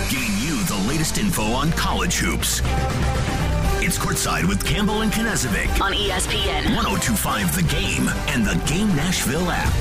getting you the latest info on college hoops. It's Courtside with Campbell and Knezovic on ESPN 102.5 The Game and the Game Nashville app.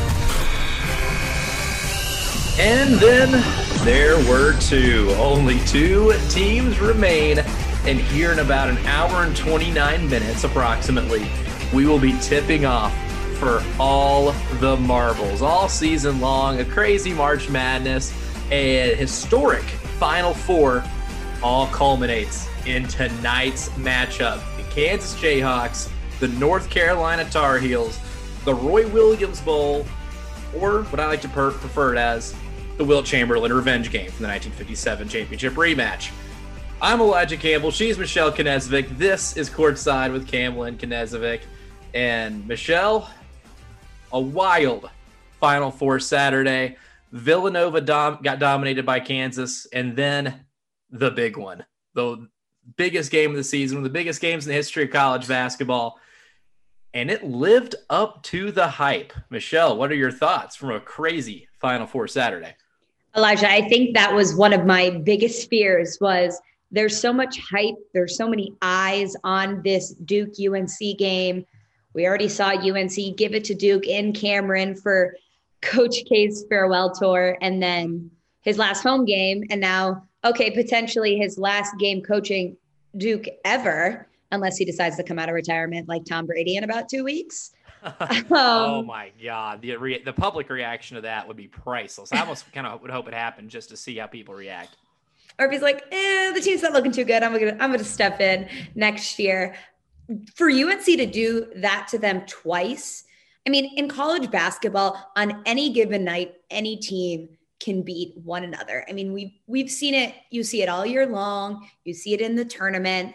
And then there were two. Only two teams remain. And here in about an hour and 29 minutes approximately, we will be tipping off for all the marbles. All season long, a crazy March Madness, a historic Final Four, all culminates in tonight's matchup. The Kansas Jayhawks, the North Carolina Tar Heels, the Roy Williams Bowl, or what I like to prefer it as, the Wilt Chamberlain revenge game from the 1957 championship rematch. I'm Elijah Campbell. She's Michelle Knezovic. This is Courtside with Campbell and Knezovic. And Michelle, a wild Final Four Saturday. Villanova got dominated by Kansas, and then the big one, the biggest game of the season, one of the biggest games in the history of college basketball, and it lived up to the hype. Michelle, what are your thoughts from a crazy Final Four Saturday? Elijah, I think that was one of my biggest fears was there's so much hype. There's so many eyes on this Duke UNC game. We already saw UNC give it to Duke in Cameron for Coach K's farewell tour and then his last home game. And now, potentially his last game coaching Duke ever, unless he decides to come out of retirement like Tom Brady in about 2 weeks. Oh my God. The public reaction to that would be priceless. I almost kind of would hope it happened just to see how people react. Or if he's like, the team's not looking too good, I'm gonna step in next year. For UNC to do that to them twice, I mean, in college basketball, on any given night, any team can beat one another. I mean, we've seen it. You see it all year long. You see it in the tournament.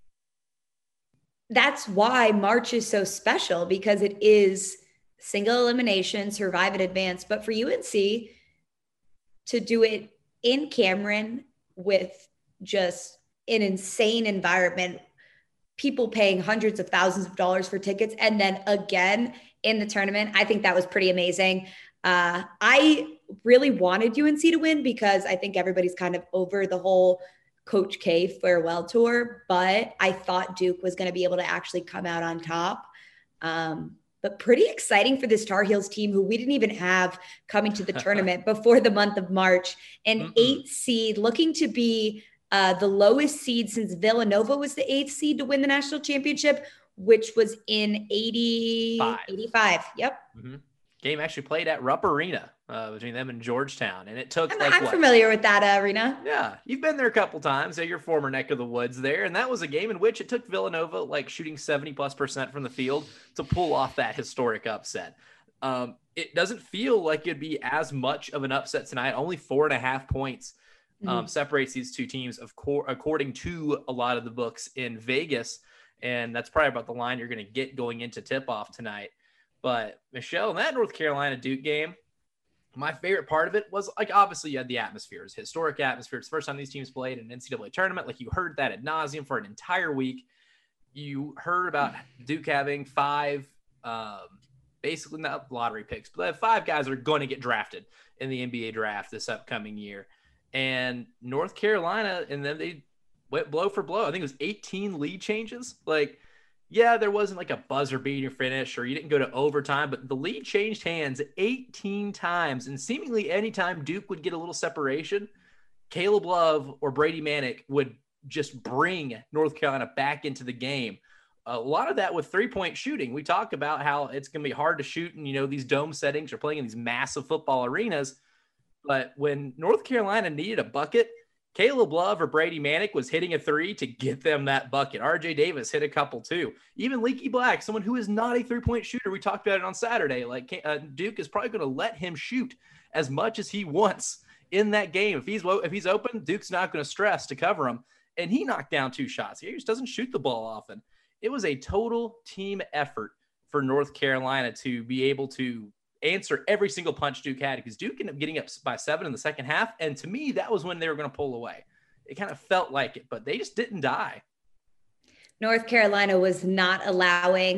That's why March is so special, because it is single elimination, survive and advance. But for UNC to do it in Cameron with just an insane environment, people paying hundreds of thousands of dollars for tickets, and then again in the tournament, I think that was pretty amazing. I really wanted UNC to win because I think everybody's kind of over the whole Coach K farewell tour, but I thought Duke was going to be able to actually come out on top. But pretty exciting for this Tar Heels team, who we didn't even have coming to the tournament before the month of March. An 8th seed, looking to be the lowest seed since Villanova was the 8th seed to win the national championship, which was in 85. Yep. Mm-hmm. Game actually played at Rupp Arena between them and Georgetown. And it took I'm familiar with that arena. Yeah. You've been there a couple times at your former neck of the woods there. And that was a game in which it took Villanova shooting 70+% from the field to pull off that historic upset. It doesn't feel like it'd be as much of an upset tonight. Only 4.5 points separates these two teams, according to a lot of the books in Vegas. And that's probably about the line you're going to get going into tip-off tonight. But Michelle, in that North Carolina Duke game, my favorite part of it was obviously you had the atmosphere. It was a historic atmosphere. It's the first time these teams played in an NCAA tournament. You heard that ad nauseum for an entire week. You heard about Duke having 5, basically not lottery picks, but 5 guys are going to get drafted in the NBA draft this upcoming year. And North Carolina, and then they went blow for blow. I think it was 18 lead changes. Yeah, there wasn't a buzzer beater finish or you didn't go to overtime, but the lead changed hands 18 times. And seemingly anytime Duke would get a little separation, Caleb Love or Brady Manek would just bring North Carolina back into the game. A lot of that with 3-point shooting. We talk about how it's going to be hard to shoot in, these dome settings or playing in these massive football arenas. But when North Carolina needed a bucket, Caleb Love or Brady Manek was hitting a 3 to get them that bucket. RJ Davis hit a couple too. Even Leaky Black, someone who is not a 3-point shooter. We talked about it on Saturday. Duke is probably going to let him shoot as much as he wants in that game. If he's open, Duke's not going to stress to cover him. And he knocked down 2 shots. He just doesn't shoot the ball often. It was a total team effort for North Carolina to be able to answer every single punch Duke had, because Duke ended up getting up by 7 in the second half. And to me, that was when they were going to pull away. It kind of felt like it, but they just didn't die. North Carolina was not allowing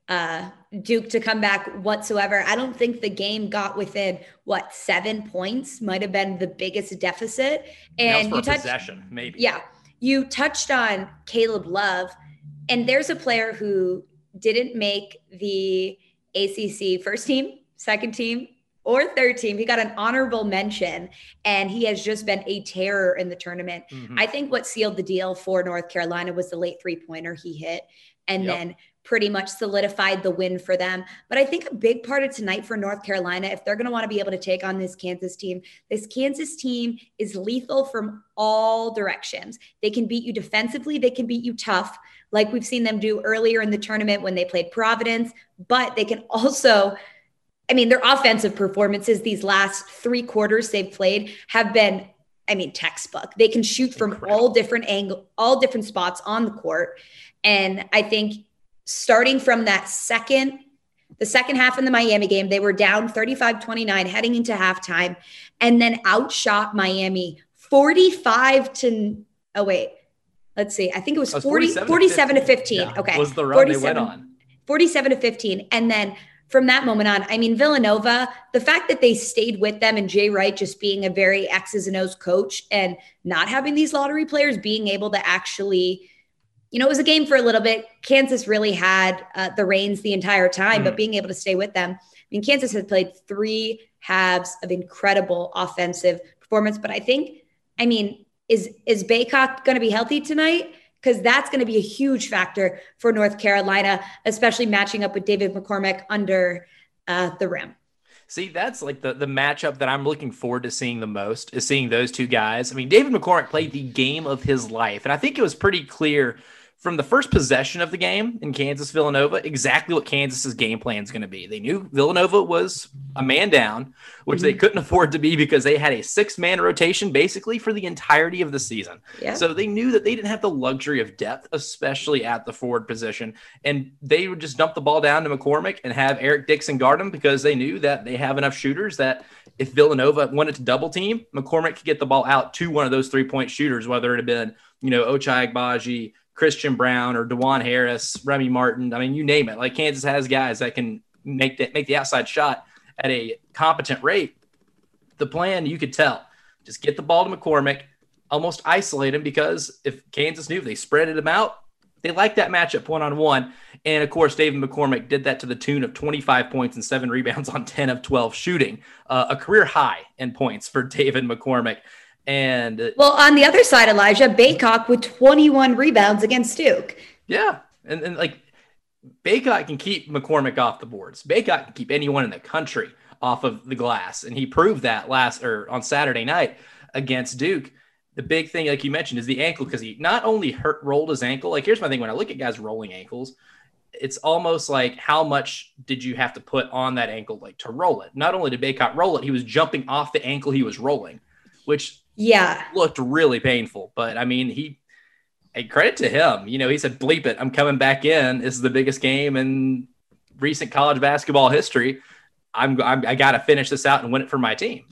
Duke to come back whatsoever. I don't think the game got within 7 points, might have been the biggest deficit. And you touched possession, maybe. Yeah. You touched on Caleb Love, and there's a player who didn't make the ACC first team, second team, or third team. He got an honorable mention, and he has just been a terror in the tournament. Mm-hmm. I think what sealed the deal for North Carolina was the late 3-pointer he hit, and then pretty much solidified the win for them. But I think a big part of tonight for North Carolina, if they're going to want to be able to take on this Kansas team is lethal from all directions. They can beat you defensively. They can beat you tough, like we've seen them do earlier in the tournament when they played Providence. But they can also, their offensive performances these last 3 quarters they've played have been, textbook. They can shoot from all different spots on the court. And I think starting from the second half in the Miami game, they were down 35-29 heading into halftime, and then outshot Miami 47 to 15. Yeah, okay. Was the run they went on. 47 to 15. And then from that moment on, Villanova, the fact that they stayed with them and Jay Wright just being a very X's and O's coach and not having these lottery players being able to actually, it was a game for a little bit. Kansas really had the reins the entire time, but being able to stay with them. Kansas has played 3 halves of incredible offensive performance. But I think, is Baycock going to be healthy tonight? Because that's going to be a huge factor for North Carolina, especially matching up with David McCormack under the rim. See, that's like the matchup that I'm looking forward to seeing the most, is seeing those two guys. David McCormack played the game of his life, and I think it was pretty clear from the first possession of the game in Kansas-Villanova exactly what Kansas's game plan is going to be. They knew Villanova was a man down, which they couldn't afford to be because they had a 6-man rotation basically for the entirety of the season. Yeah. So they knew that they didn't have the luxury of depth, especially at the forward position. And they would just dump the ball down to McCormack and have Eric Dixon guard him because they knew that they have enough shooters that if Villanova wanted to double team, McCormack could get the ball out to one of those 3-point shooters, whether it had been, Ochai Agbaji, Christian Brown, or DeJuan Harris, Remy Martin. You name it. Like, Kansas has guys that can make the outside shot at a competent rate. The plan, you could tell, just get the ball to McCormack, almost isolate him, because if Kansas knew if they spread him out, they like that matchup one-on-one. And, of course, David McCormack did that to the tune of 25 points and 7 rebounds on 10 of 12 shooting, a career high in points for David McCormack. And on the other side, Elijah, Baycock with 21 rebounds against Duke. Yeah. And like, Baycock can keep McCormack off the boards. Baycock can keep anyone in the country off of the glass. And he proved that on Saturday night against Duke. The big thing, like you mentioned, is the ankle, because he not only rolled his ankle. Like, here's my thing. When I look at guys rolling ankles, it's almost like, how much did you have to put on that ankle, like, to roll it? Not only did Baycock roll it, he was jumping off the ankle he was rolling, which looked really painful. But credit to him. He said, bleep it, I'm coming back in. This is the biggest game in recent college basketball history. I got to finish this out and win it for my team.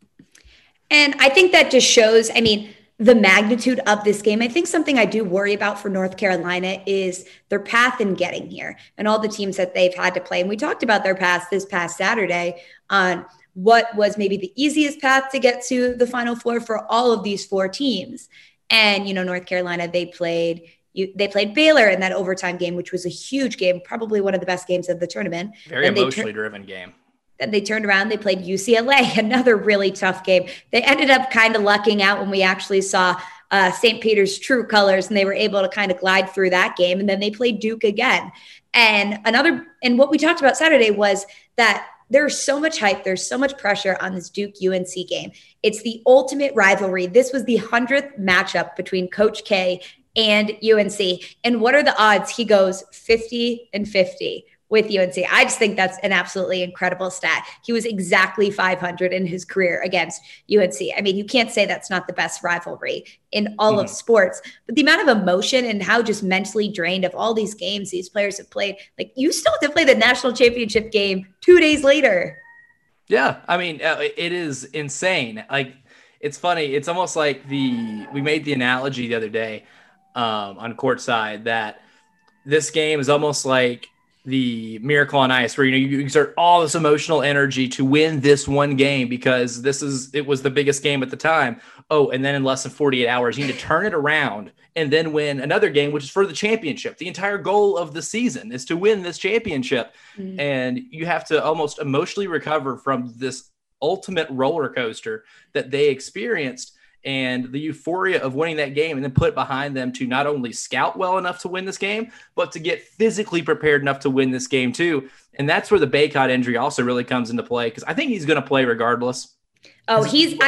And I think that just shows, the magnitude of this game. I think something I do worry about for North Carolina is their path in getting here and all the teams that they've had to play. And we talked about their path this past Saturday on what was maybe the easiest path to get to the Final Four for all of these 4 teams. And, North Carolina, they played Baylor in that overtime game, which was a huge game, probably one of the best games of the tournament. Very emotionally driven game. Then they turned around, they played UCLA, another really tough game. They ended up kind of lucking out when we actually saw St. Peter's true colors, and they were able to kind of glide through that game. And then they played Duke again. And what we talked about Saturday was that there's so much hype. There's so much pressure on this Duke UNC game. It's the ultimate rivalry. This was the 100th matchup between Coach K and UNC. And what are the odds? He goes 50-50 with UNC. I just think that's an absolutely incredible stat. He was exactly 500 in his career against UNC. You can't say that's not the best rivalry in all of sports, but the amount of emotion and how just mentally drained of all these games these players have played, like, you still have to play the national championship game 2 days later. Yeah. It is insane. Like, it's funny. It's almost like we made the analogy the other day on Courtside that this game is almost like the Miracle on Ice, where you exert all this emotional energy to win this one game because it was the biggest game at the time. Oh, and then in less than 48 hours, you need to turn it around and then win another game, which is for the championship. The entire goal of the season is to win this championship. Mm-hmm. And you have to almost emotionally recover from this ultimate roller coaster that they experienced and the euphoria of winning that game, and then put behind them to not only scout well enough to win this game, but to get physically prepared enough to win this game too. And that's where the Bacot injury also really comes into play, because I think he's going to play regardless. Oh,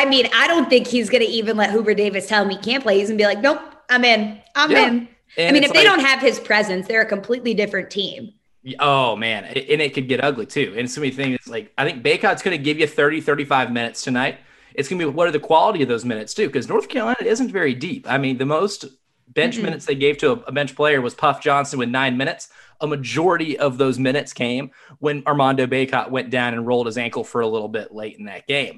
I don't think he's going to even let Hoover Davis tell him he can't play. He's going to be like, nope, I'm in. I'm in. And if they don't have his presence, they're a completely different team. Oh, man. And it could get ugly too. And so many things, like, I think Bacot's going to give you 30, 35 minutes tonight. It's going to be what are the quality of those minutes too, because North Carolina isn't very deep. I mean, the most bench minutes they gave to a bench player was Puff Johnson with 9 minutes. A majority of those minutes came when Armando Bacot went down and rolled his ankle for a little bit late in that game.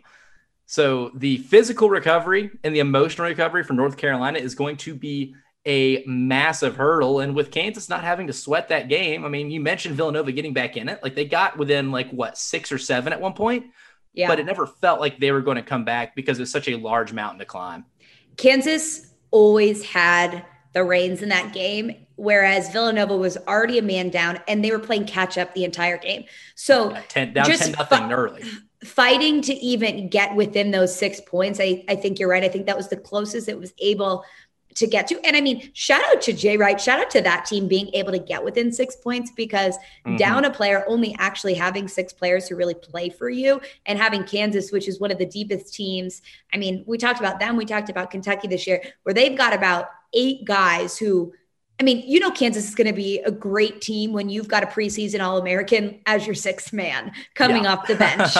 So the physical recovery and the emotional recovery for North Carolina is going to be a massive hurdle. And with Kansas not having to sweat that game, I mean, you mentioned Villanova getting back in it. Like, they got within 6 or 7 at one point. Yeah. But it never felt like they were going to come back because it's such a large mountain to climb. Kansas always had the reins in that game, whereas Villanova was already a man down and they were playing catch up the entire game. So down 10-0 early. Fighting to even get within those 6 points. I think you're right. I think that was the closest it was able to get to. And I mean, shout out to Jay Wright, shout out to that team being able to get within 6 points, because down a player, only actually having 6 players who really play for you, and having Kansas, which is one of the deepest teams. I mean, we talked about them. We talked about Kentucky this year, where they've got about 8 guys who, I mean, Kansas is going to be a great team when you've got a preseason All-American as your 6th man coming off the bench.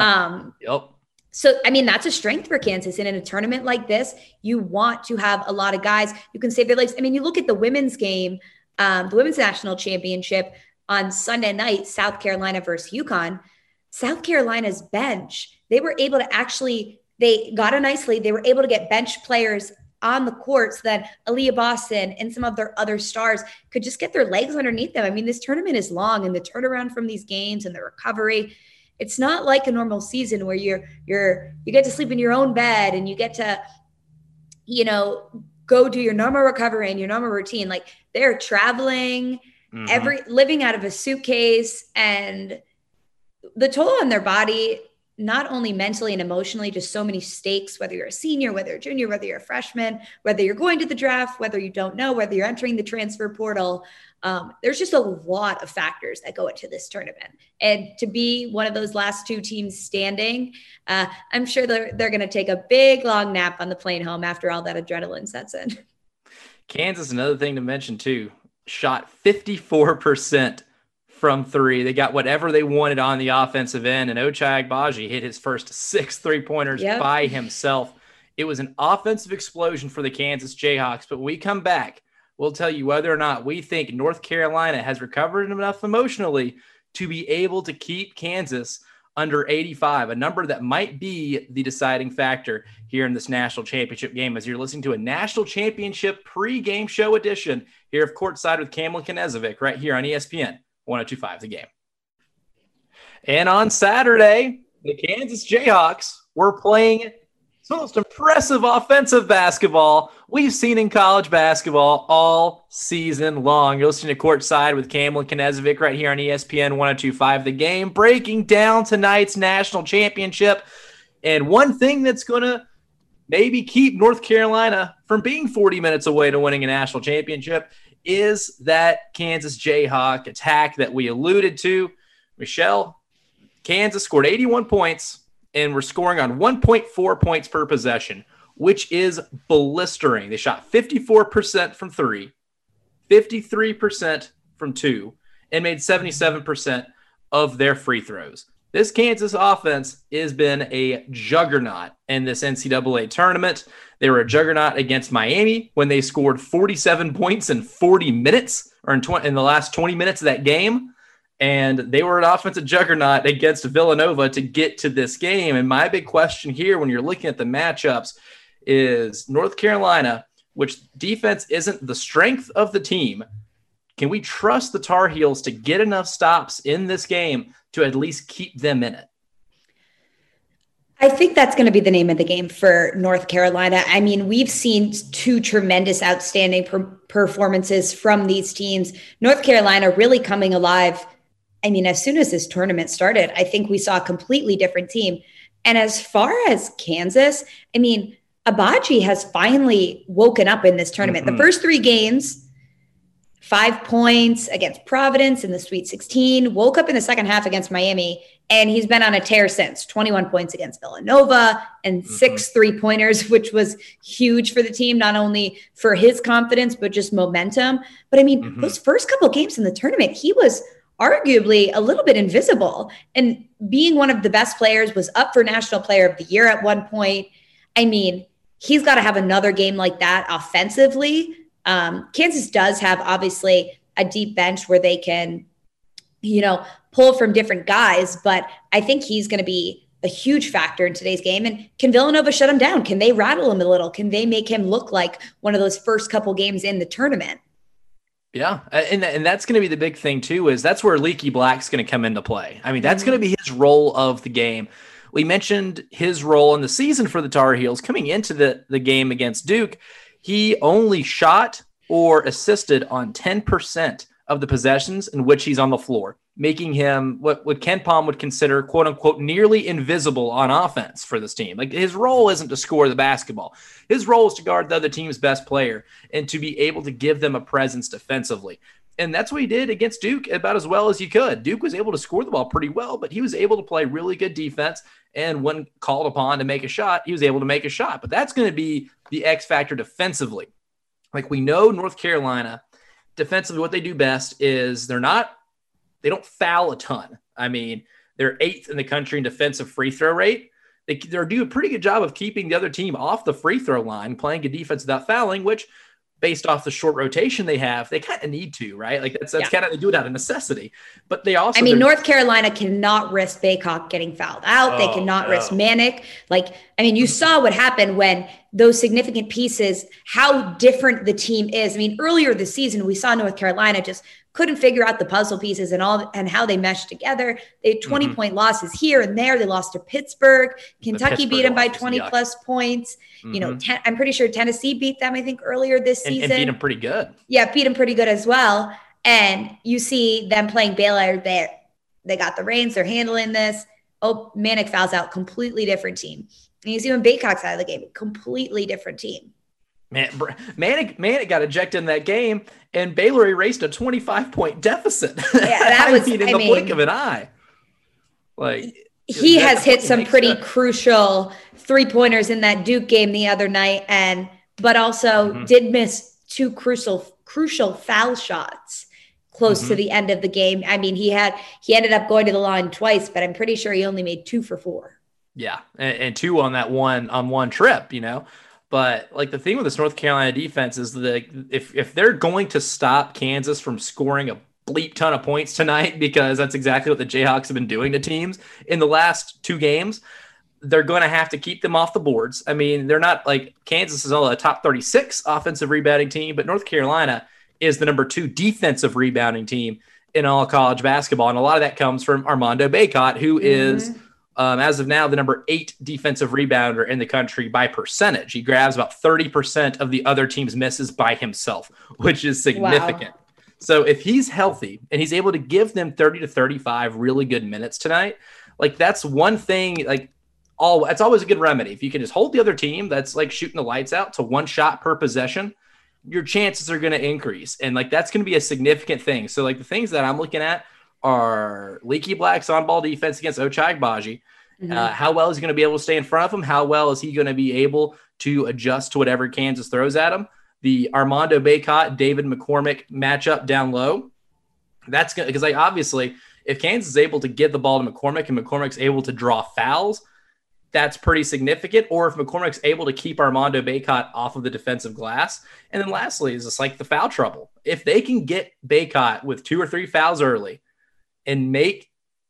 Yep. So, I mean, that's a strength for Kansas. And in a tournament like this, you want to have a lot of guys who can save their lives. I mean, you look at the women's game, the women's national championship on Sunday night, South Carolina versus UConn. South Carolina's bench, they were able to they got a nice lead. They were able to get bench players on the court so that Aaliyah Boston and some of their other stars could just get their legs underneath them. I mean, this tournament is long, and the turnaround from these games and the recovery, it's not like a normal season where you get to sleep in your own bed and you get to, go do your normal recovery and your normal routine. Like, they're traveling, living out of a suitcase, and the toll on their body, not only mentally and emotionally, just so many stakes, whether you're a senior, whether you're a junior, whether you're a freshman, whether you're going to the draft, whether you don't know, whether you're entering the transfer portal. There's just a lot of factors that go into this tournament. And to be one of those last 2 teams standing, I'm sure they're going to take a big, long nap on the plane home after all that adrenaline sets in. Kansas, another thing to mention too, shot 54% from 3. They got whatever they wanted on the offensive end, and Ochai Agbaji hit his first 6 3-pointers by himself. It was an offensive explosion for the Kansas Jayhawks, but we come back, we'll tell you whether or not we think North Carolina has recovered enough emotionally to be able to keep Kansas under 85, a number that might be the deciding factor here in this national championship game, as you're listening to a national championship pre-game show edition here of Courtside with Campbell and Knezovic right here on ESPN 102.5 The Game. And on Saturday, the Kansas Jayhawks were playing the most impressive offensive basketball we've seen in college basketball all season long. You're listening to Courtside with Campbell and Knezovic right here on ESPN 102.5 The Game, breaking down tonight's national championship. And one thing that's going to maybe keep North Carolina from being 40 minutes away to winning a national championship is that Kansas Jayhawk attack that we alluded to. Michelle, Kansas scored 81 points and we're scoring on 1.4 points per possession, which is blistering. They shot 54% from 3, 53% from 2, and made 77% of their free throws. This Kansas offense has been a juggernaut in this NCAA tournament. They were a juggernaut against Miami when they scored 47 points in 40 minutes, or in the last 20 minutes of that game. And they were an offensive juggernaut against Villanova to get to this game. And my big question here when you're looking at the matchups is North Carolina, which defense isn't the strength of the team, Can we trust the Tar Heels to get enough stops in this game to at least keep them in it? I think that's going to be the name of the game for North Carolina. I mean, we've seen two tremendous, outstanding performances from these teams. North Carolina really coming alive. I mean, as soon as this tournament started, I think we saw a completely different team. And as far as Kansas, I mean, Agbaji has finally woken up in this tournament. The first 3 games, 5 points against Providence in the Sweet 16, woke up in the second half against Miami, and he's been on a tear since. 21 points against Villanova and 6 3-pointers, which was huge for the team, not only for his confidence, but just momentum. But I mean, those first couple of games in the tournament, he was arguably a little bit invisible, and being one of the best players, was up for National Player of the Year at one point. I mean, he's got to have another game like that offensively. Kansas does have obviously a deep bench where they can, pull from different guys, but I think he's going to be a huge factor in today's game. And can Villanova shut him down? Can they rattle him a little? Can they make him look like one of those first couple games in the tournament? Yeah. And that's going to be the big thing too, is that's where Leaky Black's going to come into play. I mean, that's going to be his role of the game. We mentioned his role in the season for the Tar Heels coming into the game against Duke. He only shot or assisted on 10% of the possessions in which he's on the floor, making him what KenPom would consider, quote unquote, nearly invisible on offense for this team. Like, his role isn't to score the basketball. His role is to guard the other team's best player and to be able to give them a presence defensively. And that's what he did against Duke about as well as you could. Duke was able to score the ball pretty well, but he was able to play really good defense. And when called upon to make a shot, he was able to make a shot. But that's going to be the X factor defensively. Like, we know North Carolina defensively, what they do best is they don't foul a ton. I mean, they're 8th in the country in defensive free throw rate. They do a pretty good job of keeping the other team off the free throw line, playing good defense without fouling, which, based off the short rotation they have, they kind of need to, right? Like, that's kind of, they do it out of necessity. But they also, North Carolina cannot risk Baycock getting fouled out. They cannot risk Manek. You saw what happened when those significant pieces, how different the team is. I mean, earlier this season, we saw North Carolina just couldn't figure out the puzzle pieces and how they meshed together. They had 20-point losses here and there. They lost to Pittsburgh. Kentucky beat them by 20-plus points. I'm pretty sure Tennessee beat them, I think, earlier this season. And beat them pretty good. Yeah, beat them pretty good as well. And you see them playing Baylor. They got the reins. They're handling this. Oh, Manek fouls out. Completely different team. And you see when Baycock's out of the game, completely different team. Man, Manek got ejected in that game, and Baylor erased a 25-point deficit. Yeah, that was in the blink of an eye. He has hit some pretty crucial 3-pointers in that Duke game the other night, but also did miss 2 crucial foul shots close to the end of the game. I mean, he ended up going to the line twice, but I'm pretty sure he only made 2 for 4. Yeah, and 2 on that one trip, But the thing with this North Carolina defense is that if they're going to stop Kansas from scoring a bleep ton of points tonight, because that's exactly what the Jayhawks have been doing to teams in the last 2 games, they're going to have to keep them off the boards. I mean, they're not Kansas is only a top 36 offensive rebounding team, but North Carolina is the number 2 defensive rebounding team in all college basketball. And a lot of that comes from Armando Bacot, who is as of now, the number 8 defensive rebounder in the country by percentage. He grabs about 30% of the other team's misses by himself, which is significant. Wow. So if he's healthy and he's able to give them 30 to 35 really good minutes tonight, that's one thing, it's always a good remedy. If you can just hold the other team that's shooting the lights out to 1 shot per possession, your chances are going to increase. And that's going to be a significant thing. So the things that I'm looking at are Leaky Black's on-ball defense against Ochai Agbaji. How well is he going to be able to stay in front of him? How well is he going to be able to adjust to whatever Kansas throws at him? The Armando Bacot, David McCormick matchup down low. That's going to, because obviously if Kansas is able to get the ball to McCormick and McCormick's able to draw fouls, that's pretty significant. Or if McCormick's able to keep Armando Bacot off of the defensive glass. And then lastly is just the foul trouble. If they can get Bacot with 2 or 3 fouls early and make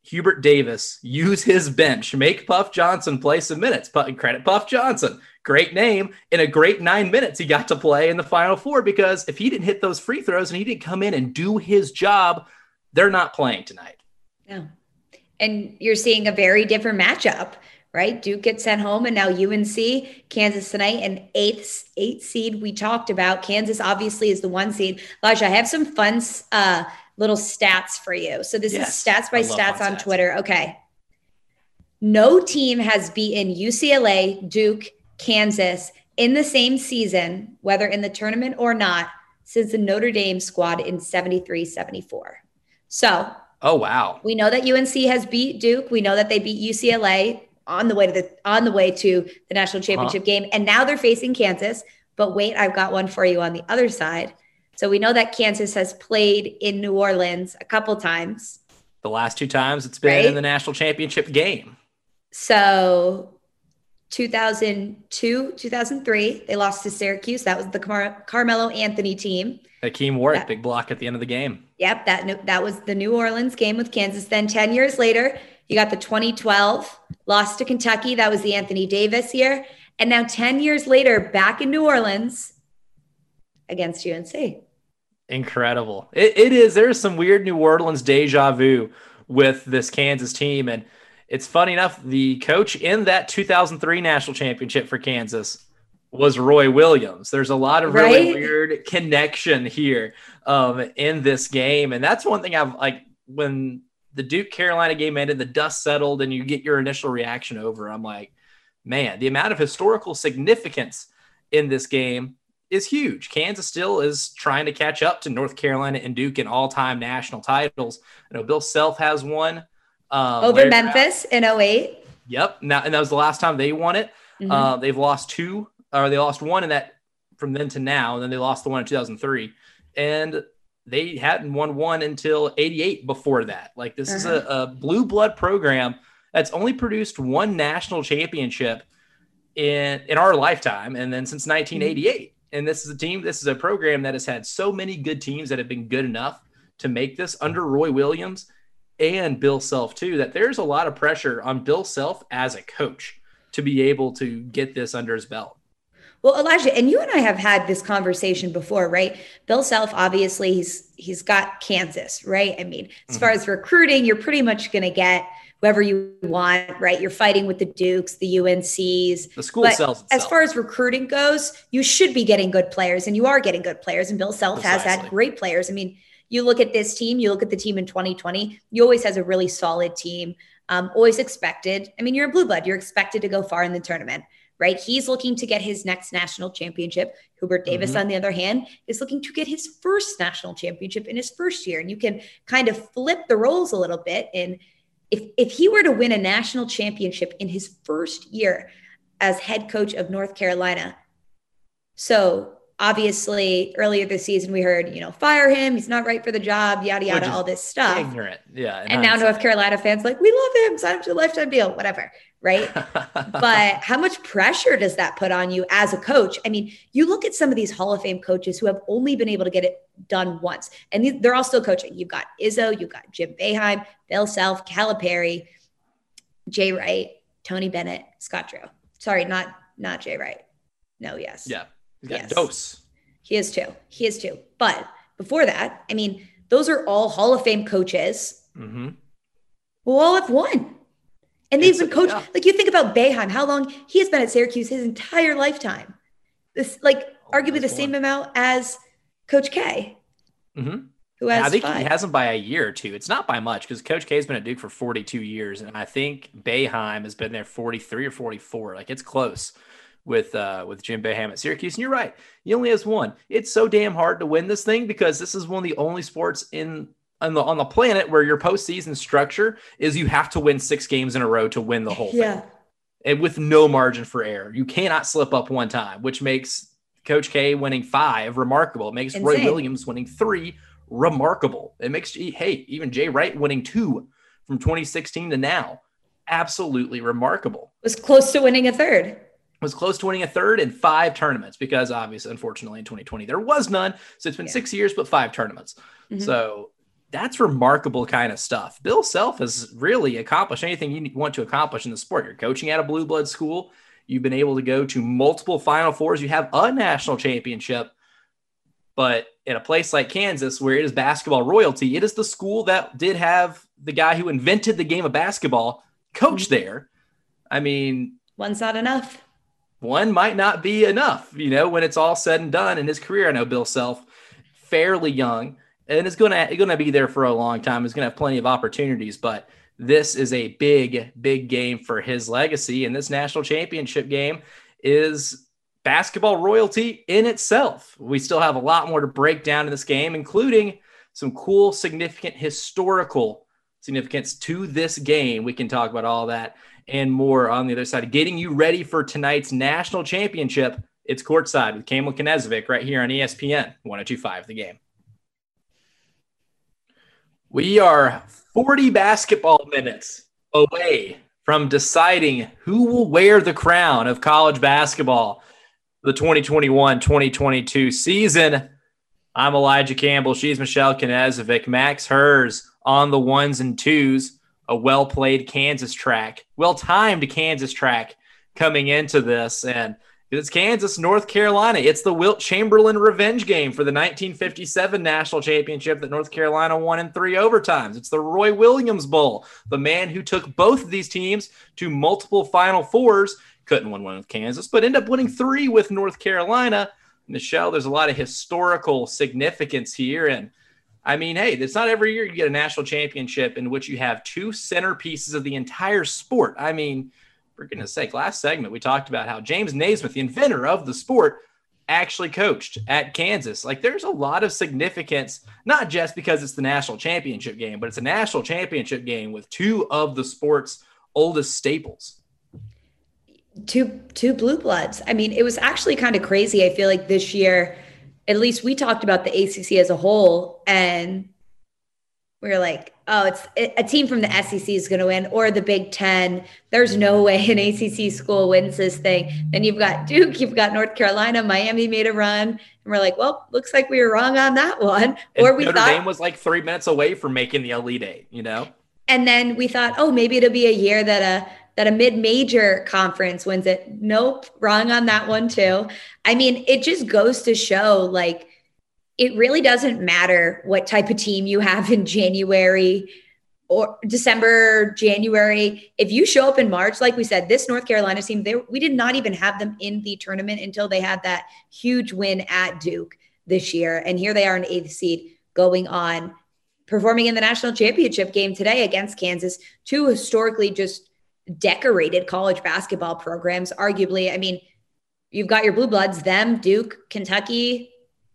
Hubert Davis use his bench, make Puff Johnson play some minutes. Credit Puff Johnson. Great name. In a great 9 minutes he got to play in the Final Four, because if he didn't hit those free throws and he didn't come in and do his job, they're not playing tonight. No. And you're seeing a very different matchup, right? Duke gets sent home, and now UNC, Kansas tonight, an eighth seed we talked about. Kansas obviously is the 1 seed. Elijah, I have some fun little stats for you. So this is Stats by Stats on Twitter. Okay. No team has beaten UCLA, Duke, Kansas in the same season, whether in the tournament or not, since the Notre Dame squad in 73-74. So, oh wow, we know that UNC has beat Duke. We know that they beat UCLA on the way to the national championship game, and now they're facing Kansas. But wait, I've got one for you on the other side. So we know that Kansas has played in New Orleans a couple times. The last 2 times it's been in the national championship game. So 2002, 2003, they lost to Syracuse. That was the Carmelo Anthony team. Hakeem Warwick, big block at the end of the game. Yep, that was the New Orleans game with Kansas. Then 10 years later, you got the 2012 loss to Kentucky. That was the Anthony Davis year. And now 10 years later, back in New Orleans against UNC. Incredible. It is. There's some weird New Orleans deja vu with this Kansas team. And it's funny enough, the coach in that 2003 national championship for Kansas was Roy Williams. There's a lot of really weird connection here in this game. And that's one thing I've like, when the Duke Carolina game ended, the dust settled and you get your initial reaction over, I'm like, man, the amount of historical significance in this game is huge. Kansas still is trying to catch up to North Carolina and Duke in all-time national titles. I know Bill Self has one. Over Memphis in 2008. Yep. Now, and that was the last time they won it. Mm-hmm. They've lost 2, or they lost 1 in that from then to now, and then they lost the one in 2003. And they hadn't won 1 until 88 before that. Like, this is a blue blood program that's only produced 1 national championship in our lifetime, and then since 1988. And this is a program that has had so many good teams that have been good enough to make this under Roy Williams and Bill Self too, that there's a lot of pressure on Bill Self as a coach to be able to get this under his belt. Well, Elijah, and you and I have had this conversation before, right? Bill Self, obviously he's got Kansas, right? I mean, as far as recruiting, you're pretty much going to get whoever you want, right? You're fighting with the Dukes, the UNCs. The school sells itself. As far as recruiting goes, you should be getting good players, and you are getting good players. And Bill Self has had great players. I mean, you look at this team, you look at the team in 2020, you always has a really solid team, always expected. I mean, you're a blue blood. You're expected to go far in the tournament, right? He's looking to get his next national championship. Hubert Davis, on the other hand, is looking to get his first national championship in his first year. And you can kind of flip the roles a little bit. And if he were to win a national championship in his first year as head coach of North Carolina, so obviously earlier this season we heard, fire him, he's not right for the job, yada, yada, all this stuff. Ignorant. Yeah. And now North Carolina fans like, we love him, sign him to a lifetime deal, whatever. Right. But how much pressure does that put on you as a coach? I mean, you look at some of these Hall of Fame coaches who have only been able to get it done once, and they're all still coaching. You've got Izzo, you've got Jim Boeheim, Bill Self, Calipari, Jay Wright, Tony Bennett, Scott Drew. Sorry, not Jay Wright. No, yes. Yeah. He's got Dose. He is too. But before that, I mean, those are all Hall of Fame coaches who all have won. And they've been coached. Like, you think about Boeheim, how long he has been at Syracuse his entire lifetime. This, arguably the same amount as Coach K, who has I think 5. He has him by a year or 2. It's not by much, because Coach K has been at Duke for 42 years, and I think Boeheim has been there 43 or 44. Like, it's close with Jim Boeheim at Syracuse. And you're right, he only has 1. It's so damn hard to win this thing, because this is one of the only sports on the planet where your postseason structure is you have to win 6 games in a row to win the whole thing. And with no margin for error. You cannot slip up one time, which makes Coach K winning 5 remarkable. It makes Insane. Roy Williams winning 3 remarkable. It makes, even Jay Wright winning 2 from 2016 to now. Absolutely remarkable. Was close to winning a third. Was close to winning a third in 5 tournaments, because obviously, unfortunately, in 2020, there was none. So it's been 6 years, but 5 tournaments. So that's remarkable kind of stuff. Bill Self has really accomplished anything you want to accomplish in the sport. You're coaching at a blue blood school. You've been able to go to multiple Final Fours. You have a national championship. But in a place like Kansas, where it is basketball royalty, it is the school that did have the guy who invented the game of basketball coach there. I mean, one's not enough. One might not be enough, when it's all said and done in his career. I know Bill Self, fairly young, and is going to be there for a long time. He's going to have plenty of opportunities, but this is a big, big game for his legacy. And this national championship game is basketball royalty in itself. We still have a lot more to break down in this game, including some cool, significant historical significance to this game. We can talk about all that and more on the other side. Getting you ready for tonight's national championship. It's Courtside with Campbell Knezovic right here on ESPN 102.5 The Game. We are 40 basketball minutes away from deciding who will wear the crown of college basketball the 2021-2022 season. I'm Elijah Campbell. She's Michelle Knezovic. Max Hers on the ones and twos. A well-played Kansas track, well-timed Kansas track coming into this. And it's Kansas, North Carolina. It's the Wilt Chamberlain revenge game for the 1957 national championship that North Carolina won in 3 overtimes. It's the Roy Williams Bowl, the man who took both of these teams to multiple Final Fours. Couldn't win one with Kansas, but ended up winning 3 with North Carolina. Michelle, there's a lot of historical significance here. And I mean, hey, it's not every year you get a national championship in which you have 2 centerpieces of the entire sport. I mean, for goodness sake, last segment, we talked about how James Naismith, the inventor of the sport, actually coached at Kansas. Like, there's a lot of significance, not just because it's the national championship game, but it's a national championship game with 2 of the sport's oldest staples. Two blue bloods. I mean, it was actually kind of crazy. I feel like this year, at least we talked about the ACC as a whole, and we were like, oh, it's a team from the SEC is going to win, or the Big Ten. There's no way an ACC school wins this thing. Then you've got Duke, you've got North Carolina, Miami made a run, and we're like, well, looks like we were wrong on that one. Or we Notre Dame was like 3 minutes away from making the Elite Eight, And then we thought, oh, maybe it'll be a year that a mid-major conference wins it. Nope, wrong on that one too. I mean, it just goes to show, like, it really doesn't matter what type of team you have in January or December, January. If you show up in March, like we said, this North Carolina team, we did not even have them in the tournament until they had that huge win at Duke this year. And here they are in 8th seed going on, performing in the national championship game today against Kansas, 2 historically just decorated college basketball programs. Arguably, I mean, you've got your blue bloods, them, Duke, Kentucky,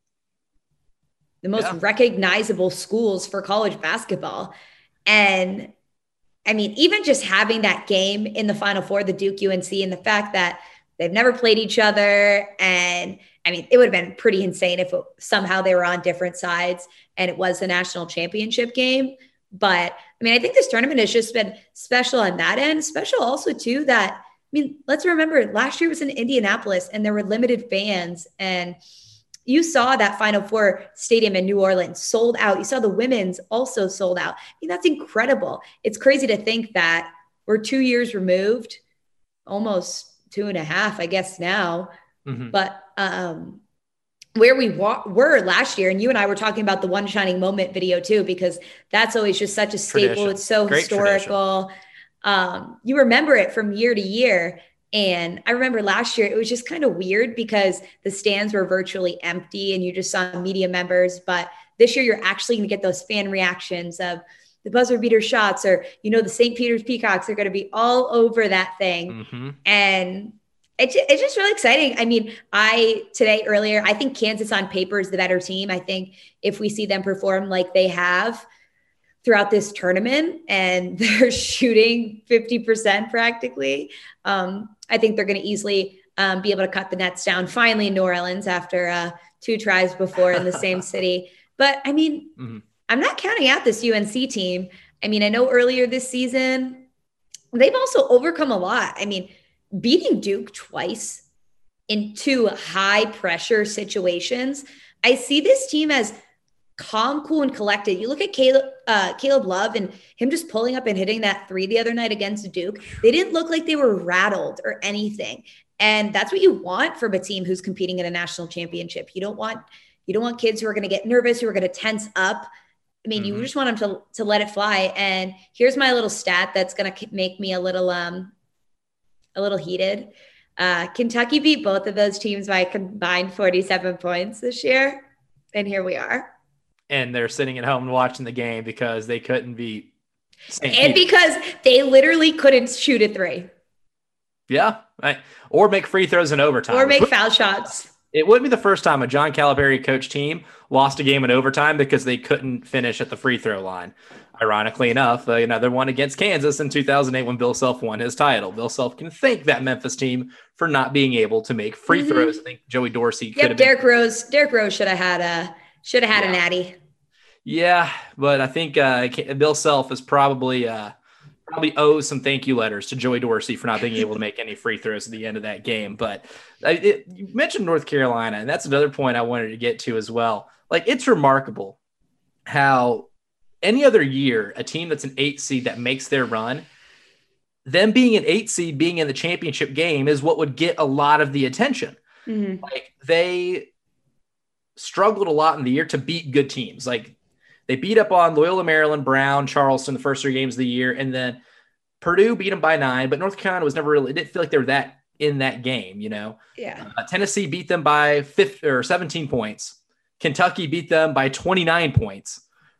the most recognizable schools for college basketball. And I mean, even just having that game in the Final Four, the Duke UNC, and the fact that they've never played each other. And I mean, it would have been pretty insane if somehow they were on different sides and it was the national championship game. But I mean, I think this tournament has just been special on that end, special also too that, I mean, let's remember last year was in Indianapolis and there were limited fans, and you saw that Final Four stadium in New Orleans sold out. You saw the women's also sold out. I mean, that's incredible. It's crazy to think that we're 2 years removed, almost 2.5, I guess now. Mm-hmm. But where we were last year, and you and I were talking about the One Shining Moment video too, because that's always just such a staple. Tradition. It's so great historical. You remember it from year to year. And I remember last year, it was just kind of weird because the stands were virtually empty and you just saw media members. But this year, you're actually going to get those fan reactions of the buzzer beater shots, or, the St. Peter's Peacocks are going to be all over that thing. Mm-hmm. And it's just really exciting. I mean, earlier, I think Kansas on paper is the better team. I think if we see them perform like they have throughout this tournament and they're shooting 50% practically, I think they're going to easily be able to cut the nets down finally in New Orleans after 2 tries before in the same city. But I mean, mm-hmm. I'm not counting out this UNC team. I mean, I know earlier this season, they've also overcome a lot. I mean, beating Duke twice in 2 high pressure situations. I see this team as calm, cool, and collected. You look at Caleb Love and him just pulling up and hitting that three the other night against Duke. They didn't look like they were rattled or anything. And that's what you want from a team who's competing in a national championship. You don't want kids who are going to get nervous, who are going to tense up. I mean, you just want them to let it fly. And here's my little stat that's going to make me a little heated. Kentucky beat both of those teams by a combined 47 points this year. And here we are. And they're sitting at home and watching the game because they couldn't beat St. And Peter's. because they literally couldn't shoot a three. Yeah. Right. Or make free throws in overtime. Or make foul shots. It wouldn't be the first time a John Calipari coached team lost a game in overtime because they couldn't finish at the free throw line. Ironically enough, another one against Kansas in 2008 when Bill Self won his title. Bill Self can thank that Memphis team for not being able to make free throws. I think Joey Dorsey could have Derrick Rose should have had a natty. Yeah, but I think Bill Self is probably owes some thank you letters to Joey Dorsey for not being able to make any free throws at the end of that game. But you mentioned North Carolina, and that's another point I wanted to get to as well. Like, it's remarkable how any other year, a team that's an 8 seed that makes their run, them being an 8 seed, being in the championship game is what would get a lot of the attention. Like, they struggled a lot in the year to beat good teams. Like, they beat up on Loyola Maryland, Brown, Charleston the first 3 games of the year, and then Purdue beat them by 9, but North Carolina was never really – it didn't feel like they were that in that game, you know? Yeah. Tennessee beat them by 17 points. Kentucky beat them by 29 points.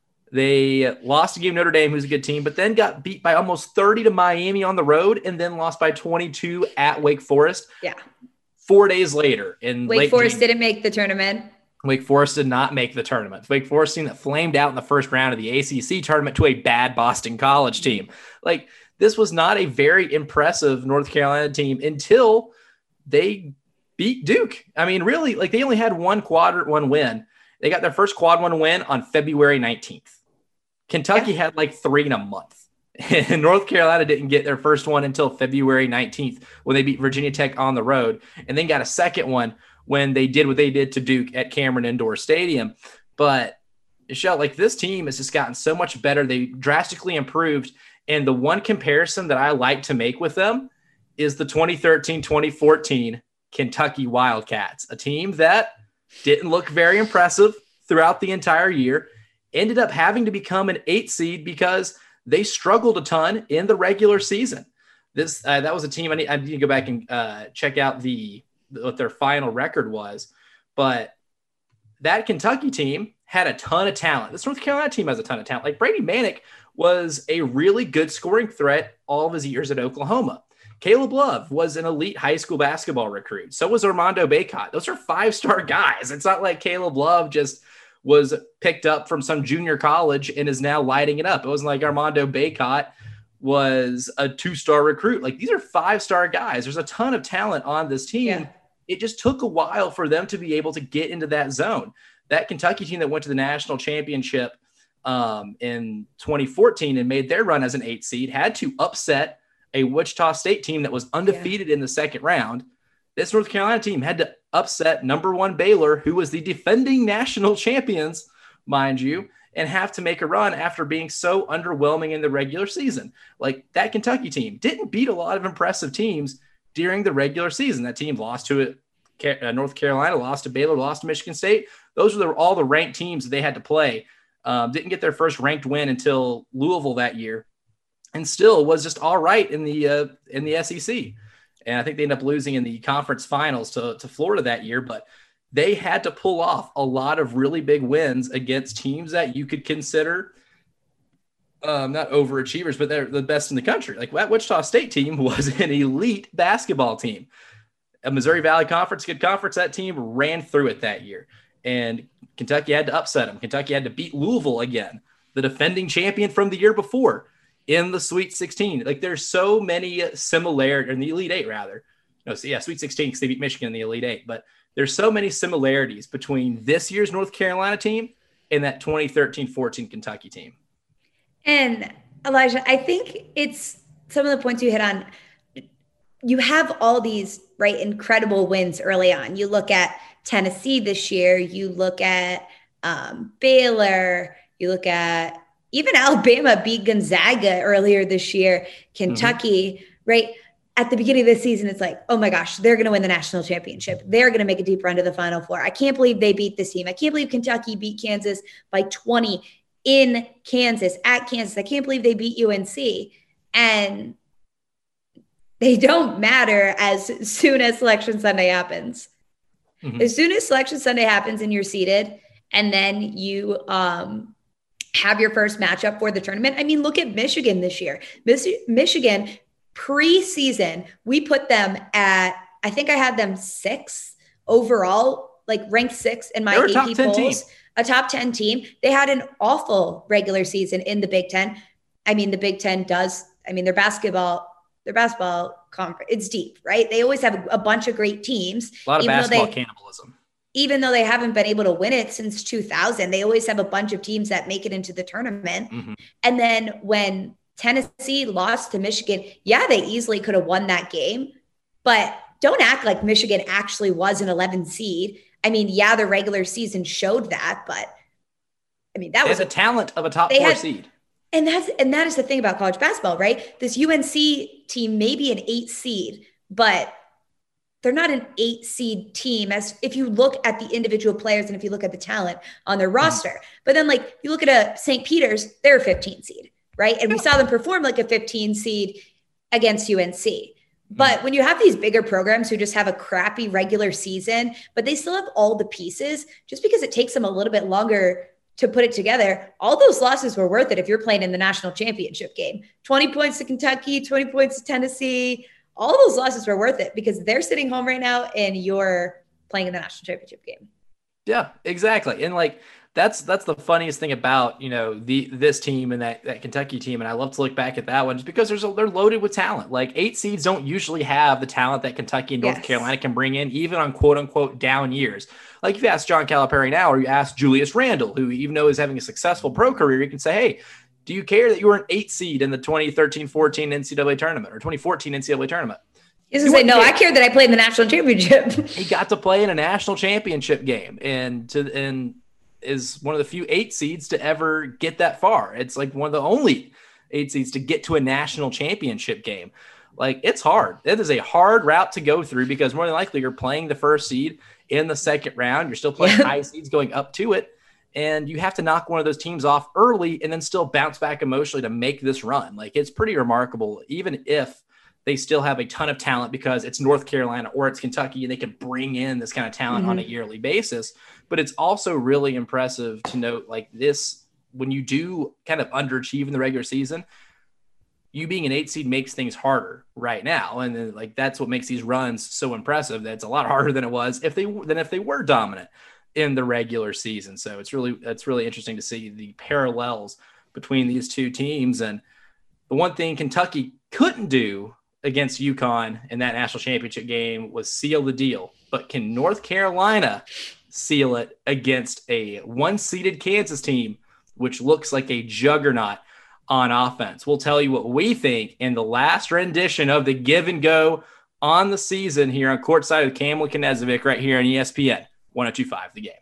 They lost a game to Notre Dame, who's a good team, but then got beat by almost 30 to Miami on the road and then lost by 22 at Wake Forest. Yeah. 4 days later. Wake Forest didn't make the tournament. Wake Forest did not make the tournament. Wake Forest team that flamed out in the first round of the ACC tournament to a bad Boston College team. Like, this was not a very impressive North Carolina team until they beat Duke. I mean, really, like, they only had one quadrant one win. They got their first quad one win on February 19th. Kentucky had like 3 in a month. And North Carolina didn't get their first one until February 19th when they beat Virginia Tech on the road, and then got a second one when they did what they did to Duke at Cameron Indoor Stadium. But, Michelle, like, this team has just gotten so much better. They drastically improved. And the one comparison that I like to make with them is the 2013-2014 Kentucky Wildcats, a team that didn't look very impressive throughout the entire year, ended up having to become an 8 seed because they struggled a ton in the regular season. That was a team I need to go back and check out what their final record was. But that Kentucky team had a ton of talent. This North Carolina team has a ton of talent. Like, Brady Manick was a really good scoring threat all of his years at Oklahoma. Caleb Love was an elite high school basketball recruit. So was Armando Bacot. Those are 5-star guys. It's not like Caleb Love just was picked up from some junior college and is now lighting it up. It wasn't like Armando Bacot was a 2-star recruit. Like, these are 5-star guys. There's a ton of talent on this team. Yeah. It just took a while for them to be able to get into that zone. That Kentucky team that went to the national championship in 2014 and made their run as an 8 seed had to upset a Wichita State team that was undefeated in the second round. This North Carolina team had to upset number 1 Baylor, who was the defending national champions, mind you, and have to make a run after being so underwhelming in the regular season. Like, that Kentucky team didn't beat a lot of impressive teams during the regular season. That team lost to North Carolina, lost to Baylor, lost to Michigan State. Those were all the ranked teams that they had to play. Didn't get their first ranked win until Louisville that year, and still was just all right in the SEC. And I think they ended up losing in the conference finals to Florida that year, but they had to pull off a lot of really big wins against teams that you could consider not overachievers, but they're the best in the country. Like, that Wichita State team was an elite basketball team. A Missouri Valley Conference, good conference, that team ran through it that year. And Kentucky had to upset them. Kentucky had to beat Louisville again, the defending champion from the year before, in the Sweet 16. Like, there's so many similarities, in the Elite 8 rather. No, so yeah, Sweet 16 because they beat Michigan in the Elite 8. But there's so many similarities between this year's North Carolina team and that 2013-14 Kentucky team. And Elijah, I think it's some of the points you hit on. You have all these, right, incredible wins early on. You look at Tennessee this year. You look at Baylor. You look at even Alabama beat Gonzaga earlier this year, Kentucky, right? At the beginning of the season, it's like, oh my gosh, they're going to win the national championship. They're going to make a deep run to the Final Four. I can't believe they beat this team. I can't believe Kentucky beat Kansas by 20 in Kansas, at Kansas. I can't believe they beat UNC. And they don't matter as soon as Selection Sunday happens. As soon as Selection Sunday happens and you're seated, and then you have your first matchup for the tournament. I mean, look at Michigan this year. Michigan preseason, we put them at, I think I had them 6 overall, like ranked 6 in my AP polls, a top 10 team. They had an awful regular season in the Big Ten. I mean, the Big Ten their basketball conference, it's deep, right? They always have a bunch of great teams. A lot of basketball cannibalism. Even though they haven't been able to win it since 2000, they always have a bunch of teams that make it into the tournament. And then when Tennessee lost to Michigan, yeah, they easily could have won that game, but don't act like Michigan actually was an 11 seed. I mean, yeah, the regular season showed that, but I mean, that was a talent of a top 4 seed. And that is the thing about college basketball, right? This UNC team may be an 8 seed, but they're not an 8 seed team as if you look at the individual players and if you look at the talent on their roster. But then like you look at a St. Peter's, they're a 15 seed, right? And we saw them perform like a 15 seed against UNC. But when you have these bigger programs who just have a crappy regular season, but they still have all the pieces, just because it takes them a little bit longer to put it together, all those losses were worth it if you're playing in the national championship game. 20 points to Kentucky, 20 points to Tennessee. All those losses were worth it because they're sitting home right now and you're playing in the national championship game. Yeah, exactly. And like, that's the funniest thing about, this team and that Kentucky team. And I love to look back at that one just because they're loaded with talent. Like 8 seeds don't usually have the talent that Kentucky and North Carolina can bring in, even on quote unquote down years. Like if you ask John Calipari now, or you ask Julius Randle, who even though is having a successful pro career, you can say, hey, do you care that you were an 8 seed in the 2013-14 NCAA tournament or 2014 NCAA tournament? He's going to say, no, I care that I played in the national championship. He got to play in a national championship game and is one of the few 8 seeds to ever get that far. It's like one of the only 8 seeds to get to a national championship game. Like it's hard. It is a hard route to go through because more than likely you're playing the first seed in the second round. You're still playing high seeds going up to it. And you have to knock one of those teams off early and then still bounce back emotionally to make this run. Like it's pretty remarkable, even if they still have a ton of talent because it's North Carolina or it's Kentucky and they can bring in this kind of talent on a yearly basis. But it's also really impressive to note like this, when you do kind of underachieve in the regular season, you being an 8 seed makes things harder right now. And then like, that's what makes these runs so impressive. That's a lot harder than it was if they were dominant in the regular season. So it's really interesting to see the parallels between these two teams. And the one thing Kentucky couldn't do against UConn in that national championship game was seal the deal. But can North Carolina seal it against a 1-seeded Kansas team, which looks like a juggernaut on offense? We'll tell you what we think in the last rendition of the Give and Go on the season here on Courtside with Campbell Knezovic right here on ESPN 102.5 The Game.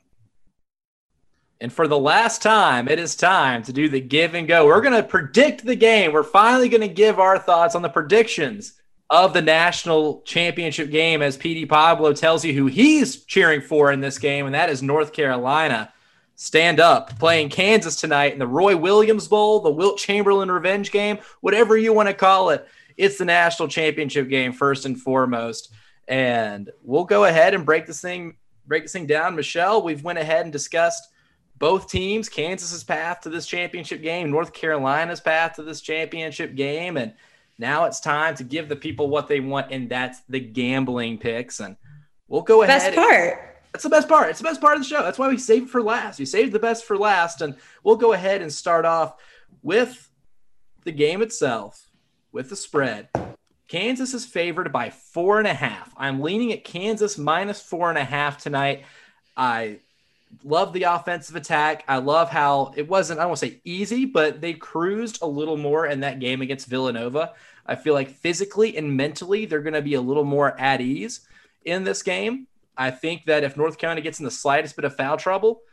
And for the last time, it is time to do the Give and Go. We're going to predict the game. We're finally going to give our thoughts on the predictions of the national championship game as PD Pablo tells you who he's cheering for in this game, and that is North Carolina. Stand up, playing Kansas tonight in the Roy Williams Bowl, the Wilt Chamberlain revenge game, whatever you want to call it. It's the national championship game first and foremost. And we'll go ahead and break this thing down. Michelle, we've went ahead and discussed both teams, Kansas's path to this championship game, North Carolina's path to this championship game. And now it's time to give the people what they want, and that's the gambling picks. And we'll go ahead. Best part. That's the best part. It's the best part of the show. That's why we saved it for last. We saved the best for last. And we'll go ahead and start off with the game itself, with the spread. Kansas is favored by 4.5. I'm leaning at Kansas minus 4.5 tonight. I love the offensive attack. I love how it wasn't, I don't want to say easy, but they cruised a little more in that game against Villanova. I feel like physically and mentally, they're going to be a little more at ease in this game. I think that if North Carolina gets in the slightest bit of foul trouble,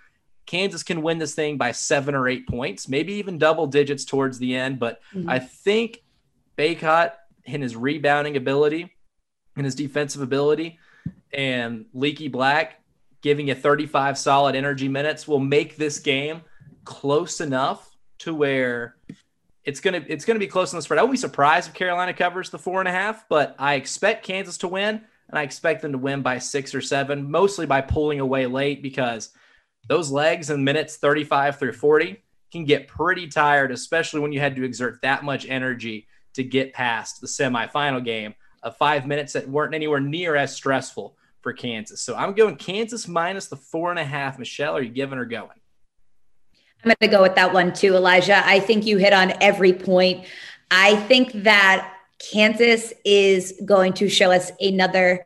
Kansas can win this thing by 7 or 8 points, maybe even double digits towards the end. But I think Bacot and his rebounding ability and his defensive ability and Leaky Black giving you 35 solid energy minutes will make this game close enough to where it's gonna be close on the spread. I won't be surprised if Carolina covers the 4.5, but I expect Kansas to win, and I expect them to win by 6 or 7, mostly by pulling away late, because those legs in minutes 35 through 40 can get pretty tired, especially when you had to exert that much energy to get past the semifinal game of 5 minutes that weren't anywhere near as stressful for Kansas. So I'm going Kansas minus the 4.5. Michelle, are you giving or going? I'm going to go with that one too, Elijah. I think you hit on every point. I think that Kansas is going to show us another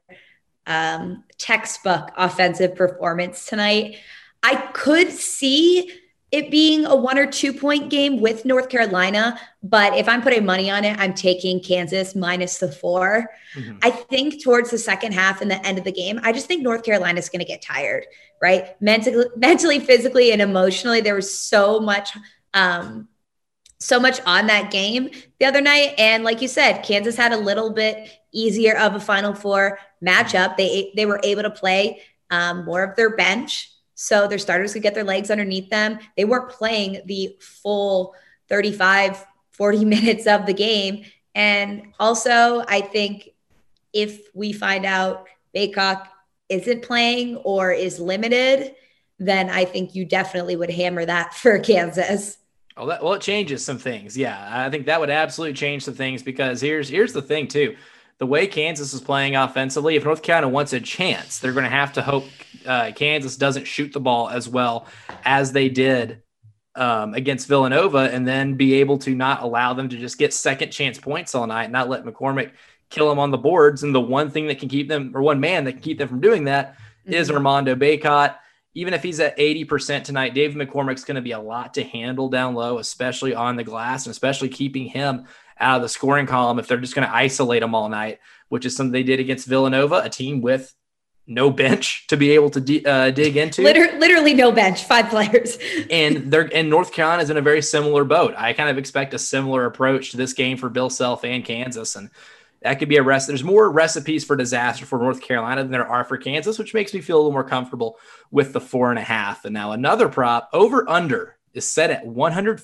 textbook offensive performance tonight. I could see it being a 1 or 2 point game with North Carolina, but if I'm putting money on it, I'm taking Kansas minus the 4. I think towards the second half and the end of the game, I just think North Carolina is going to get tired, right? Mentally, physically, and emotionally. There was so much on that game the other night. And like you said, Kansas had a little bit easier of a Final Four matchup. They were able to play more of their bench, so their starters could get their legs underneath them. They weren't playing the full 35, 40 minutes of the game. And also, I think if we find out Baycock isn't playing or is limited, then I think you definitely would hammer that for Kansas. Oh, well, it changes some things. Yeah, I think that would absolutely change some things, because here's the thing too. The way Kansas is playing offensively, if North Carolina wants a chance, they're going to have to hope Kansas doesn't shoot the ball as well as they did against Villanova, and then be able to not allow them to just get second chance points all night, not let McCormick kill them on the boards. And the one thing that can keep them, or one man that can keep them from doing that, is Armando Bacot. Even if he's at 80% tonight, David McCormick's going to be a lot to handle down low, especially on the glass, and especially keeping him out of the scoring column if they're just going to isolate him all night, which is something they did against Villanova, a team with no bench to be able to dig into. Literally no bench, 5 players. and North Carolina is in a very similar boat. I kind of expect a similar approach to this game for Bill Self and Kansas, and that could be a rest. There's more recipes for disaster for North Carolina than there are for Kansas, which makes me feel a little more comfortable with the 4.5. And now another prop, over under, is set at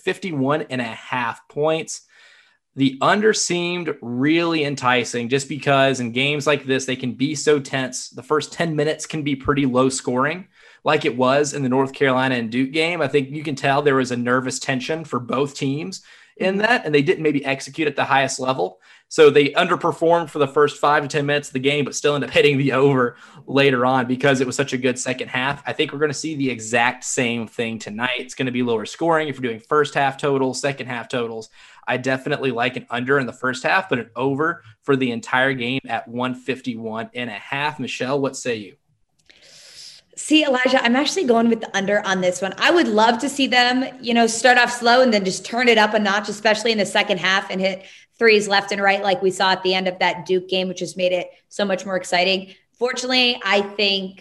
151.5 points. The under seemed really enticing just because in games like this, they can be so tense. The first 10 minutes can be pretty low scoring, like it was in the North Carolina and Duke game. I think you can tell there was a nervous tension for both teams in that, and they didn't maybe execute at the highest level. So they underperformed for the first 5 to 10 minutes of the game, but still ended up hitting the over later on because it was such a good second half. I think we're going to see the exact same thing tonight. It's going to be lower scoring. If you're doing first half totals, second half totals, I definitely like an under in the first half, but an over for the entire game at 151.5. Michelle, what say you? See, Elijah, I'm actually going with the under on this one. I would love to see them, start off slow and then just turn it up a notch, especially in the second half, and hit threes left and right like we saw at the end of that Duke game, which just made it so much more exciting. Fortunately, I think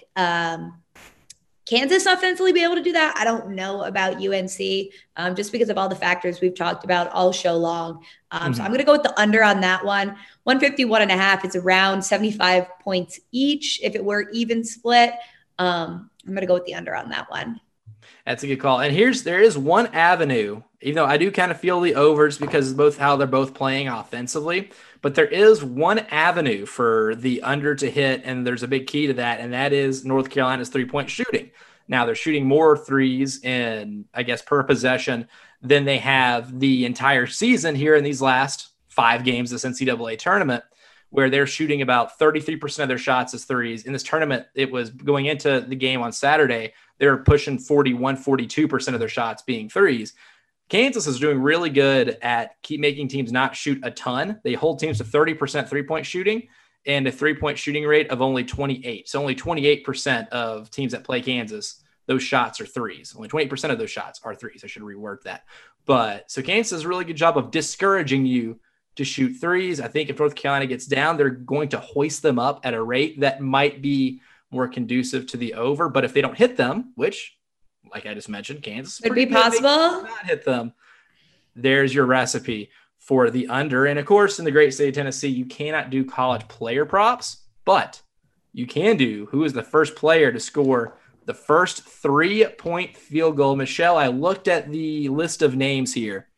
Kansas offensively be able to do that. I don't know about UNC just because of all the factors we've talked about all show long. So I'm going to go with the under on that one. 151.5. It's around 75 points each if it were even split. I'm going to go with the under on that one. That's a good call. And there is one avenue, even though I do kind of feel the overs because of both how they're both playing offensively, but there is one avenue for the under to hit, and there's a big key to that, and that is North Carolina's three-point shooting. Now, they're shooting more threes per possession than they have the entire season here in these last 5 games of this NCAA tournament, where they're shooting about 33% of their shots as threes. In this tournament, it was going into the game on Saturday, they were pushing 42% of their shots being threes. Kansas is doing really good at keep making teams not shoot a ton. They hold teams to 30% three-point shooting and a three-point shooting rate of only 28. So only 28% of teams that play Kansas, those shots are threes. Only 20% of those shots are threes. I should reword that. But so Kansas does a really good job of discouraging you to shoot threes. I think if North Carolina gets down, they're going to hoist them up at a rate that might be more conducive to the over. But if they don't hit them, which like I just mentioned, Kansas could be possible. Not hit them. There's your recipe for the under. And of course, in the great state of Tennessee, you cannot do college player props, but you can do who is the first player to score the first 3-point field goal. Michelle, I looked at the list of names here,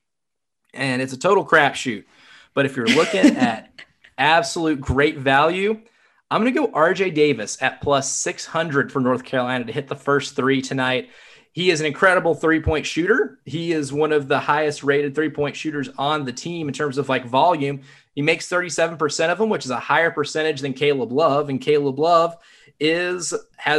and it's a total crapshoot. But if you're looking at absolute great value, I'm going to go RJ Davis at plus 600 for North Carolina to hit the first three tonight. He is an incredible 3-point shooter. He is one of the highest rated 3-point shooters on the team in terms of like volume. He makes 37% of them, which is a higher percentage than Caleb Love. And Caleb Love has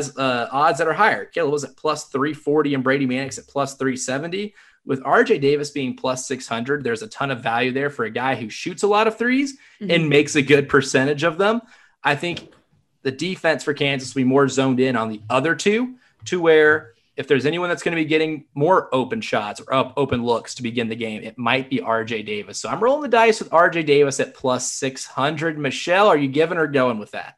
odds that are higher. Caleb was at plus 340 and Brady Mannix at plus 370. With RJ Davis being plus 600, there's a ton of value there for a guy who shoots a lot of threes and makes a good percentage of them. I think the defense for Kansas will be more zoned in on the other two, to where if there's anyone that's going to be getting more open shots or open looks to begin the game, it might be RJ Davis. So I'm rolling the dice with RJ Davis at plus 600. Michelle, are you giving or going with that?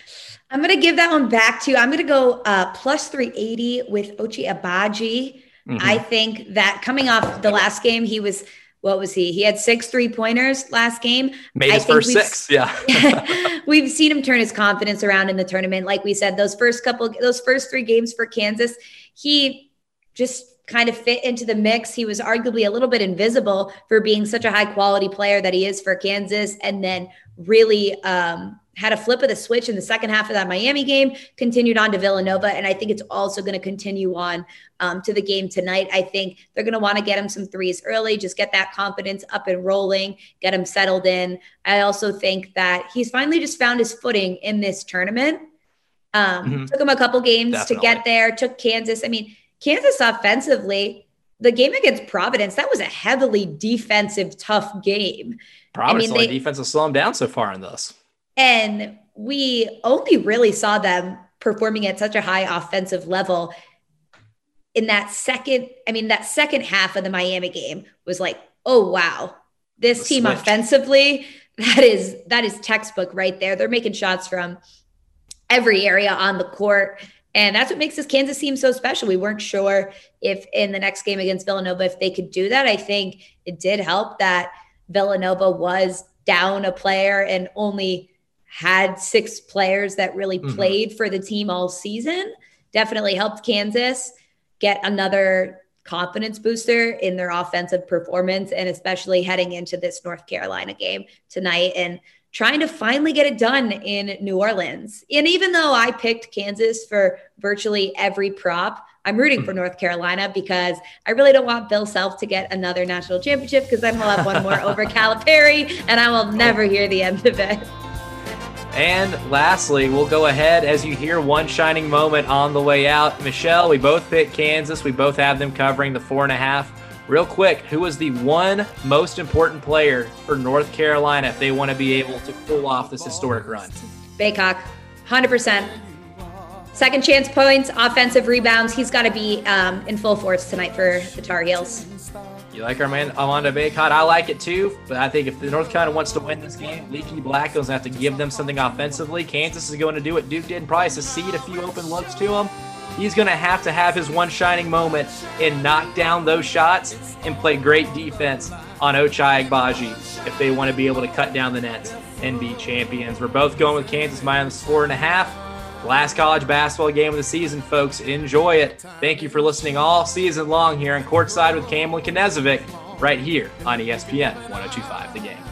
I'm going to give that one back to you. I'm going to go plus 380 with Ochai Agbaji. I think that coming off the last game, he was, what was he? He had 6 3-pointers last game. Made his first 6. Yeah. We've seen him turn his confidence around in the tournament. Like we said, those first 3 games for Kansas, he just kind of fit into the mix. He was arguably a little bit invisible for being such a high quality player that he is for Kansas. And then really had a flip of the switch in the second half of that Miami game, continued on to Villanova. And I think it's also going to continue on to the game tonight. I think they're going to want to get him some threes early, just get that confidence up and rolling, get him settled in. I also think that he's finally just found his footing in this tournament. Took him a couple games to get there, took Kansas. I mean, Kansas offensively, the game against Providence, that was a heavily defensive, tough game. Providence, only defense has slowed them down so far in this. And we only really saw them performing at such a high offensive level in that second half of the Miami game was like, oh, wow, this team offensively, that is textbook right there. They're making shots from every area on the court. And that's what makes this Kansas team so special. We weren't sure if in the next game against Villanova, if they could do that. I think it did help that Villanova was down a player and only had 6 players that really played for the team all season. Definitely helped Kansas get another confidence booster in their offensive performance, and especially heading into this North Carolina game tonight and trying to finally get it done in New Orleans. And even though I picked Kansas for virtually every prop, I'm rooting for North Carolina because I really don't want Bill Self to get another national championship, because then we'll have one more over Calipari and I will never hear the end of it. And lastly, we'll go ahead as you hear one shining moment on the way out. Michelle, we both picked Kansas. We both have them covering the 4.5. Real quick, who was the one most important player for North Carolina if they want to be able to pull off this historic run? Baycock, 100%. Second chance points, offensive rebounds. He's got to be in full force tonight for the Tar Heels. You like our man Armando Bacot? I like it too, but I think if the North Carolina wants to win this game, Leaky Black is going to have to give them something offensively. Kansas is going to do what Duke did and probably secede a few open looks to him. He's going to have his one shining moment and knock down those shots and play great defense on Ochai Agbaji if they want to be able to cut down the nets and be champions. We're both going with Kansas minus 4.5. Last college basketball game of the season, folks. Enjoy it. Thank you for listening all season long here on Courtside with Campbell and Knezovic right here on ESPN 102.5 The Game.